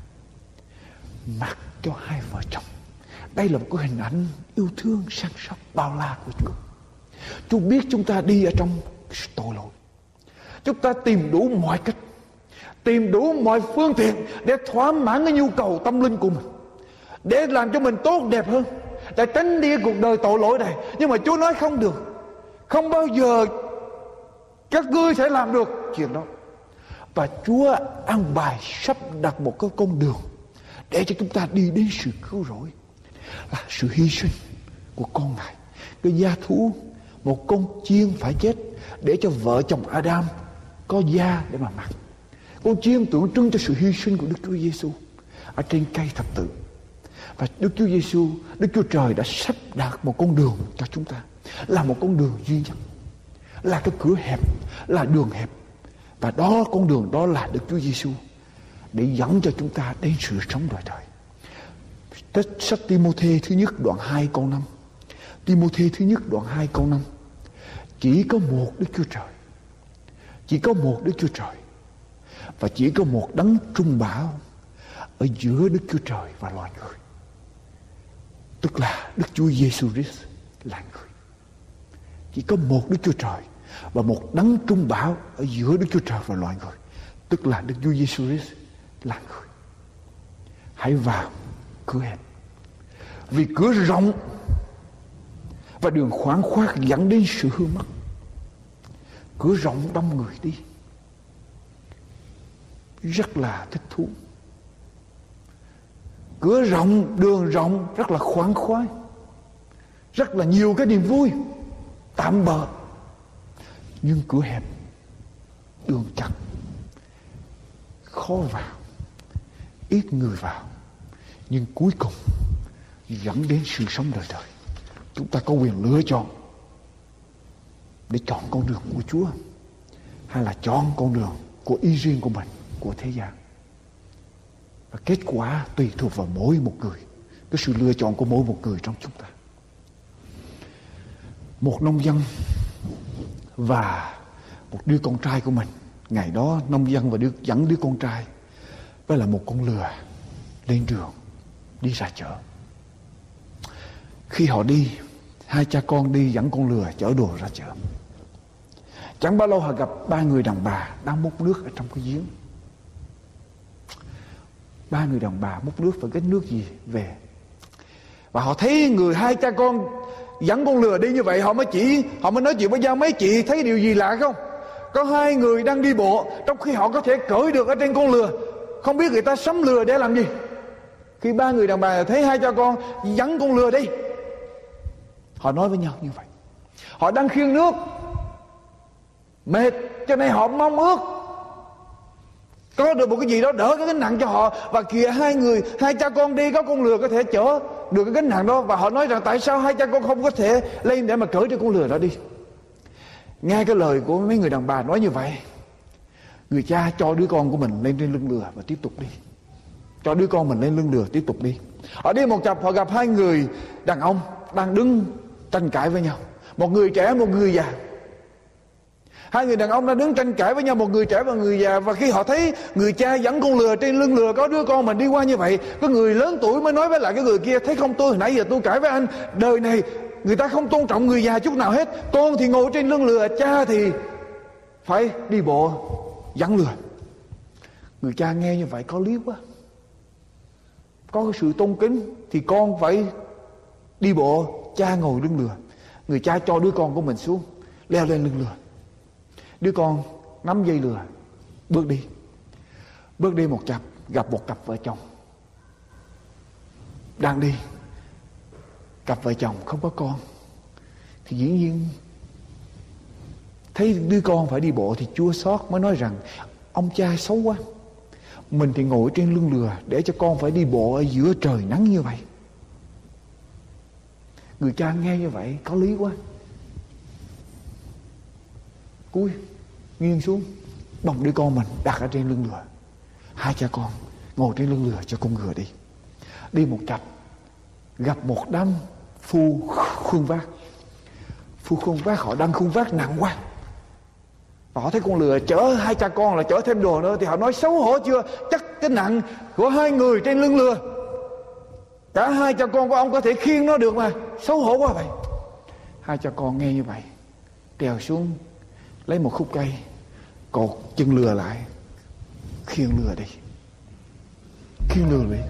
mặc cho hai vợ chồng. Đây là một cái hình ảnh yêu thương săn sóc bao la của Chúa. Chúa biết chúng ta đi ở trong tội lỗi. Chúng ta tìm đủ mọi cách, tìm đủ mọi phương tiện để thỏa mãn cái nhu cầu tâm linh của mình, để làm cho mình tốt đẹp hơn, để tránh đi cuộc đời tội lỗi này. Nhưng mà Chúa nói không được, không bao giờ các ngươi sẽ làm được chuyện đó. Và Chúa an bài sắp đặt một cái con đường để cho chúng ta đi đến sự cứu rỗi, là sự hy sinh của con Ngài. Cái da thú, một con chiên phải chết để cho vợ chồng Adam có da để mà mặc. Con chiên tượng trưng cho sự hy sinh của Đức Chúa Giêsu ở trên cây thập tự. Và Đức Chúa Giêsu, Đức Chúa Trời đã sắp đặt một con đường cho chúng ta, là một con đường duy nhất, là cái cửa hẹp, là đường hẹp. Và đó, con đường đó là Đức Chúa Giêsu, để dẫn cho chúng ta đến sự sống đời đời. Sách Ti-mô-thê thứ nhất đoạn 2 câu 5. Ti-mô-thê thứ nhất đoạn 2 câu 5. Chỉ có một Đức Chúa Trời, chỉ có một Đức Chúa Trời, và chỉ có một đấng trung bảo ở giữa Đức Chúa Trời và loài người, tức là Đức Chúa Giêsu Christ là người. Chỉ có một Đức Chúa Trời và một đấng trung bảo ở giữa Đức Chúa Trời và loài người, tức là Đức Chúa Giêsu Christ là người. Hãy vào cửa hẹp, vì cửa rộng và đường khoảng khoát dẫn đến sự hư mất. Cửa rộng đông người đi, rất là thích thú. Cửa rộng, đường rộng, rất là khoáng khoái, rất là nhiều cái niềm vui tạm bợ. Nhưng cửa hẹp, đường chặt, khó vào, ít người vào, nhưng cuối cùng dẫn đến sự sống đời đời. Chúng ta có quyền lựa chọn để chọn con đường của Chúa, hay là chọn con đường của ý riêng của mình, của thế gian. Và kết quả tùy thuộc vào mỗi một người, cái sự lựa chọn của mỗi một người trong chúng ta. Một nông dân và một đứa con trai của mình. Ngày đó nông dân và dẫn đứa con trai với là một con lừa lên đường đi ra chợ. Khi họ đi, hai cha con đi dẫn con lừa chở đồ ra chợ. Chẳng bao lâu họ gặp ba người đàn bà đang múc nước ở trong cái giếng. Ba người đàn bà múc nước và cái nước gì về. Và họ thấy hai cha con dẫn con lừa đi như vậy, họ mới nói chuyện với nhau: mấy chị thấy điều gì lạ không? Có hai người đang đi bộ trong khi họ có thể cưỡi được ở trên con lừa. Không biết người ta sắm lừa để làm gì. Khi ba người đàn bà thấy hai cha con dẫn con lừa đi, họ nói với nhau như vậy: họ đang khiêng nước mệt, cho nên họ mong ước có được một cái gì đó đỡ cái gánh nặng cho họ. Và kìa hai cha con đi, có con lừa có thể chở được cái gánh nặng đó. Và họ nói rằng tại sao hai cha con không có thể lên để mà cởi cho con lừa đó đi. Nghe cái lời của mấy người đàn bà nói như vậy, người cha cho đứa con của mình lên trên lưng lừa và tiếp tục đi. Cho đứa con mình lên lưng lừa tiếp tục đi. Họ đi một chập, họ gặp hai người đàn ông đang đứng tranh cãi với nhau, một người trẻ, một người già. Hai người đàn ông đang đứng tranh cãi với nhau, một người trẻ và người già. Và khi họ thấy người cha dẫn con lừa, trên lưng lừa có đứa con mình đi qua như vậy, có người lớn tuổi mới nói với lại cái người kia: thấy không, tôi hồi nãy giờ tôi cãi với anh, đời này người ta không tôn trọng người già chút nào hết. Con thì ngồi trên lưng lừa, cha thì phải đi bộ dẫn lừa. Người cha nghe như vậy có lý quá. Có cái sự tôn kính thì con phải đi bộ, cha ngồi lưng lừa. Người cha cho đứa con của mình xuống, leo lên lưng lừa. Đứa con nắm dây lừa bước đi một chập, gặp một cặp vợ chồng đang đi. Cặp vợ chồng không có con thì dĩ nhiên thấy đứa con phải đi bộ thì chua xót, mới nói rằng: ông cha xấu quá, mình thì ngồi trên lưng lừa để cho con phải đi bộ ở giữa trời nắng như vậy. Người cha nghe như vậy có lý quá. Cúi nghiêng xuống, bồng đứa con mình đặt ở trên lưng ngựa. Hai cha con ngồi trên lưng ngựa cho con ngựa đi. Đi một chập gặp một đám phu khuân vác. Phu khuân vác họ đang khuân vác nặng quá. Và họ thấy con lừa chở hai cha con là chở thêm đồ nữa, thì họ nói xấu hổ chưa, chắc cái nặng của hai người trên lưng lừa, cả hai cha con của ông có thể khiêng nó được mà, xấu hổ quá vậy. Hai cha con nghe như vậy trèo xuống, lấy một khúc cây cột chân lừa lại, khiêng lừa đi. Khiêng lừa đi.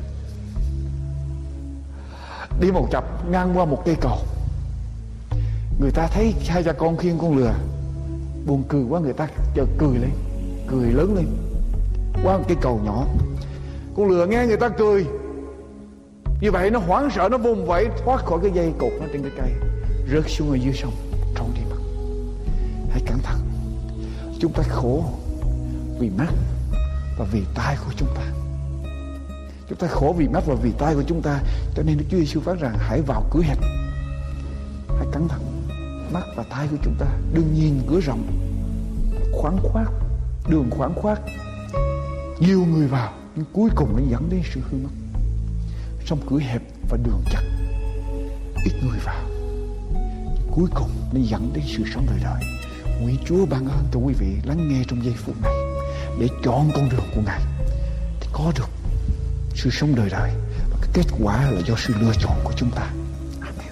Đi một chập ngang qua một cây cầu. Người ta thấy hai cha con khiêng con lừa, buồn cười quá, người ta chợt cười lên, cười lớn lên qua một cái cầu nhỏ. Con lừa nghe người ta cười như vậy, nó hoảng sợ, nó vùng vẫy thoát khỏi cái dây cột nó trên cái cây, rớt xuống ở dưới sông, trôi đi mất. Hãy cẩn thận, chúng ta khổ vì mắt và vì tai của chúng ta. Chúng ta khổ vì mắt và vì tai của chúng ta, cho nên Đức Chúa Giêsu phán rằng hãy vào cửa hẹp. Hãy cẩn thận mắt và tai của chúng ta. Đừng nhìn cửa rộng khoáng khoát, đường khoáng khoát, nhiều người vào, nhưng cuối cùng nó dẫn đến sự hư mất. Trong cửa hẹp và đường chặt, ít người vào, cuối cùng nó dẫn đến sự sống đời đời. Nguyện Chúa ban ơn cho quý vị lắng nghe trong giây phút này để chọn con đường của Ngài, để có được sự sống đời đời. Và cái kết quả là do sự lựa chọn của chúng ta. Amen.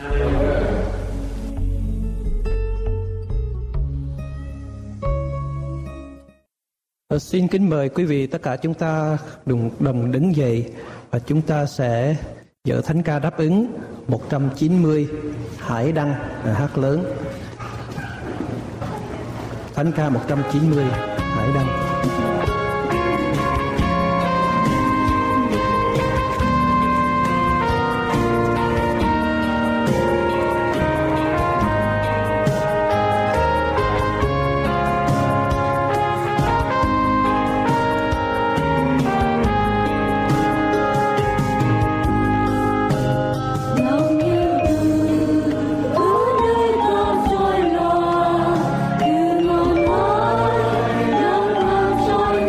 Xin kính mời quý vị tất cả chúng ta đồng đứng dậy và chúng ta sẽ dở thánh ca đáp ứng 190 Hải Đăng hát lớn. Thánh ca 190 Hải Đăng. Hãy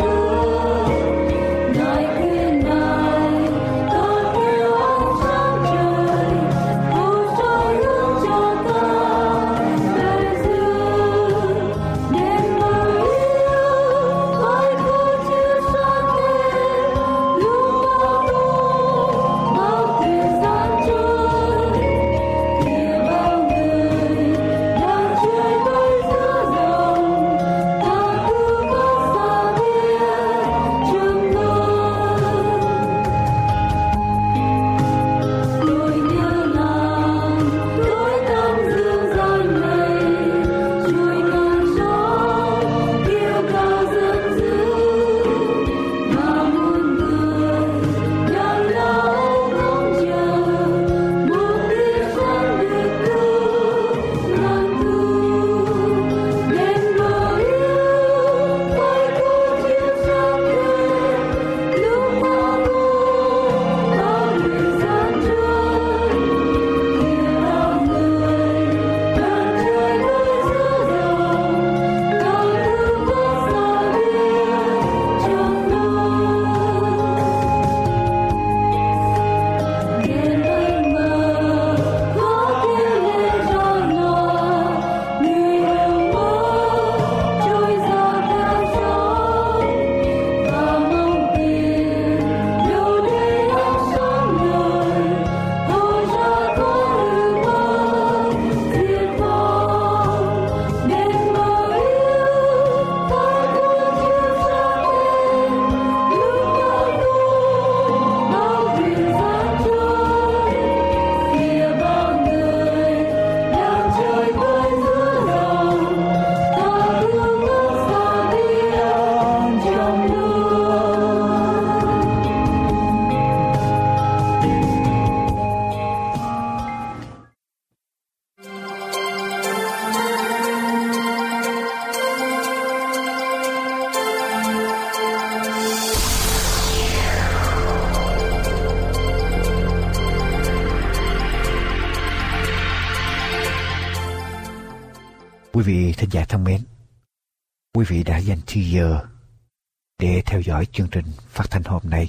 Quý vị thính giả thân mến, quý vị đã dành thời giờ để theo dõi chương trình phát thanh hôm nay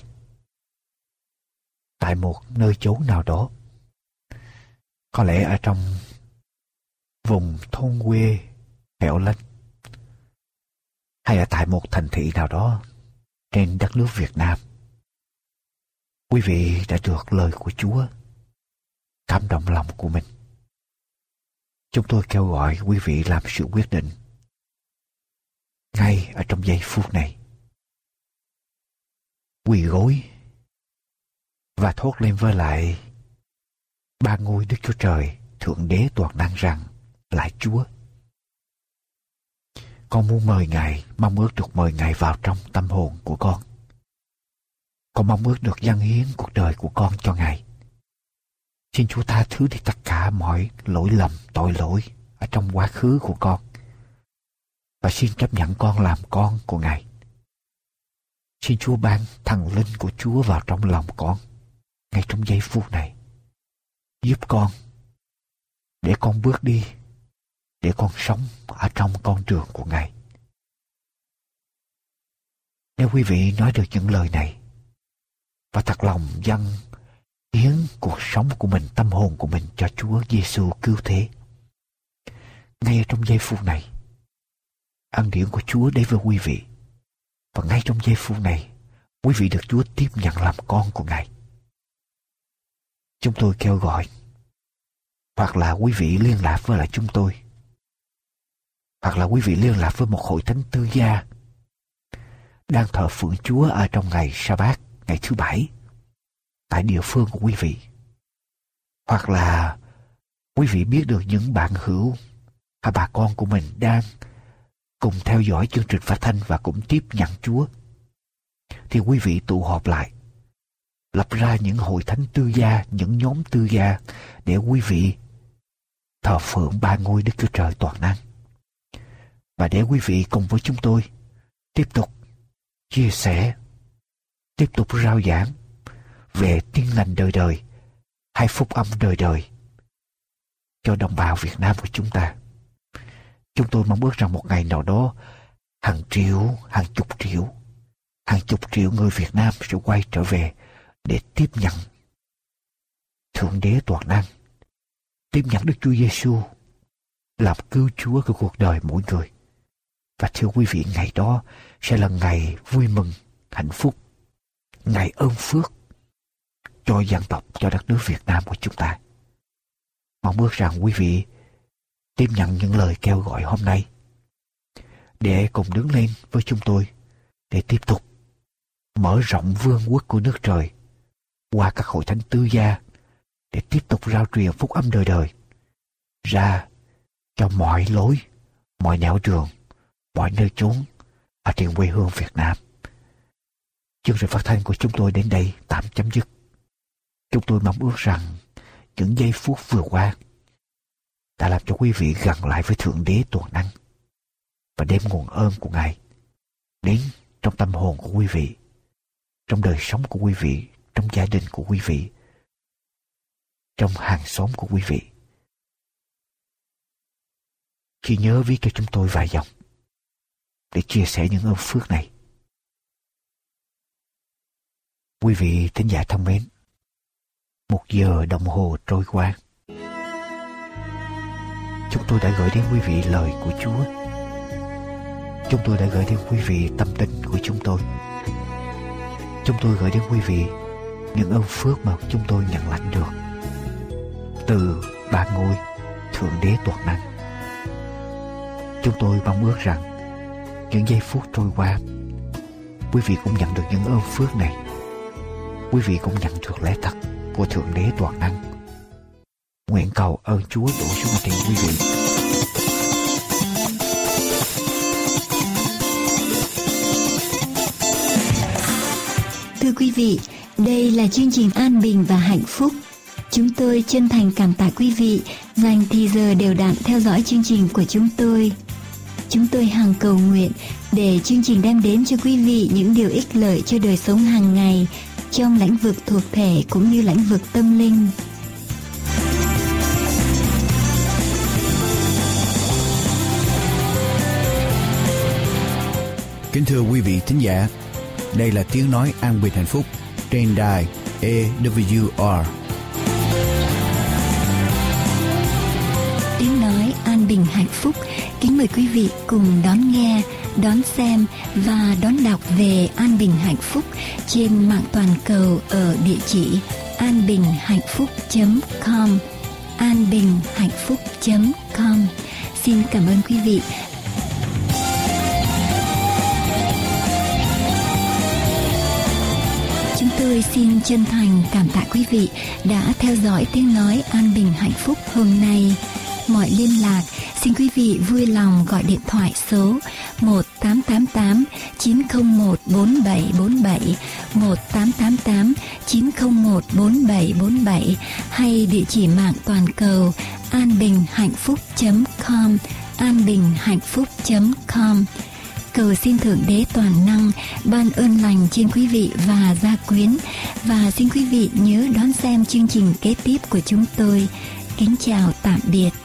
tại một nơi chốn nào đó, có lẽ ở trong vùng thôn quê hẻo lánh, hay ở tại một thành thị nào đó trên đất nước Việt Nam. Quý vị đã được lời của Chúa cảm động lòng của mình. Chúng tôi kêu gọi quý vị làm sự quyết định ngay ở trong giây phút này, quỳ gối và thốt lên với lại ba ngôi Đức Chúa Trời Thượng Đế toàn năng rằng: Lạy Chúa, con muốn mời Ngài, mong ước được mời Ngài vào trong tâm hồn của con. Con mong ước được dâng hiến cuộc đời của con cho Ngài. Xin Chúa tha thứ đi tất cả mọi lỗi lầm, tội lỗi ở trong quá khứ của con, và xin chấp nhận con làm con của Ngài. Xin Chúa ban thần linh của Chúa vào trong lòng con ngay trong giây phút này, giúp con để con bước đi, để con sống ở trong con đường của Ngài. Nếu quý vị nói được những lời này và thật lòng dâng hiến cuộc sống của mình, tâm hồn của mình cho Chúa Giêsu cứu thế, ngay ở trong giây phút này, ân điển của Chúa đến với quý vị, và ngay trong giây phút này, quý vị được Chúa tiếp nhận làm con của Ngài. Chúng tôi kêu gọi, hoặc là quý vị liên lạc với lại chúng tôi, hoặc là quý vị liên lạc với một hội thánh tư gia đang thờ phượng Chúa ở trong ngày Sa-bát, ngày thứ Bảy, tại địa phương của quý vị. Hoặc là quý vị biết được những bạn hữu hay bà con của mình đang cùng theo dõi chương trình phát thanh và cũng tiếp nhận Chúa, thì quý vị tụ họp lại, lập ra những hội thánh tư gia, những nhóm tư gia để quý vị thờ phượng ba ngôi Đức Chúa Trời toàn năng, và để quý vị cùng với chúng tôi tiếp tục chia sẻ, tiếp tục rao giảng về Tin lành đời đời hay phúc âm đời đời cho đồng bào Việt Nam của chúng ta. Chúng tôi mong ước rằng một ngày nào đó hàng triệu, hàng chục triệu người Việt Nam sẽ quay trở về để tiếp nhận Thượng Đế toàn năng, tiếp nhận Đức Chúa Giêsu làm cứu Chúa của cuộc đời mỗi người. Và thưa quý vị, ngày đó sẽ là ngày vui mừng, hạnh phúc, ngày ơn phước cho dân tộc, cho đất nước Việt Nam của chúng ta. Mong ước rằng quý vị tiếp nhận những lời kêu gọi hôm nay để cùng đứng lên với chúng tôi để tiếp tục mở rộng vương quốc của nước trời qua các hội thánh tư gia, để tiếp tục rao truyền phúc âm đời đời ra cho mọi lối, mọi nẻo đường, mọi nơi chốn ở trên quê hương Việt Nam. Chương trình phát thanh của chúng tôi đến đây tạm chấm dứt. Chúng tôi mong ước rằng những giây phút vừa qua đã làm cho quý vị gần lại với Thượng Đế toàn năng và đem nguồn ơn của Ngài đến trong tâm hồn của quý vị, trong đời sống của quý vị, trong gia đình của quý vị, trong hàng xóm của quý vị. Chỉ nhớ viết cho chúng tôi vài dòng để chia sẻ những ơn phước này. Quý vị thính giả thân mến, 1 giờ đồng hồ trôi qua. Chúng tôi đã gửi đến quý vị lời của Chúa. Chúng tôi đã gửi đến quý vị tâm tình của chúng tôi. Chúng tôi gửi đến quý vị những ơn phước mà chúng tôi nhận lãnh được từ ba ngôi Thượng Đế toàn năng. Chúng tôi mong ước rằng những giây phút trôi qua, quý vị cũng nhận được những ơn phước này. Quý vị cũng nhận được lẽ thật của Thượng Đế toàn năng. Nguyện cầu ơn Chúa đổ xuống trên quý vị. Thưa quý vị, đây là chương trình An Bình và Hạnh Phúc. Chúng tôi chân thành cảm tạ quý vị dành thì giờ đều đặn theo dõi chương trình của chúng tôi. Chúng tôi hằng cầu nguyện để chương trình đem đến cho quý vị những điều ích lợi cho đời sống hàng ngày trong lĩnh vực thuộc thể cũng như lĩnh vực tâm linh. Kính thưa quý vị thính giả, đây là tiếng nói an bình hạnh phúc trên đài AWR. Tiếng nói an bình hạnh phúc kính mời quý vị cùng đón nghe, đón xem và đón đọc về an bình hạnh phúc trên mạng toàn cầu ở địa chỉ anbinhhạnhphúc.com, anbinhhạnhphúc.com. Xin cảm ơn quý vị. Chúng tôi xin chân thành cảm tạ quý vị đã theo dõi tiếng nói an bình hạnh phúc hôm nay. Mọi liên lạc xin quý vị vui lòng gọi điện thoại số 1-888-901-4747, 1-888-901-4747 hay địa chỉ mạng toàn cầu anbinhhạnhphúc.com, anbinhhạnhphúc.com. Cầu xin Thượng Đế toàn năng ban ơn lành trên quý vị và gia quyến, và xin quý vị nhớ đón xem chương trình kế tiếp của chúng tôi. Kính chào tạm biệt.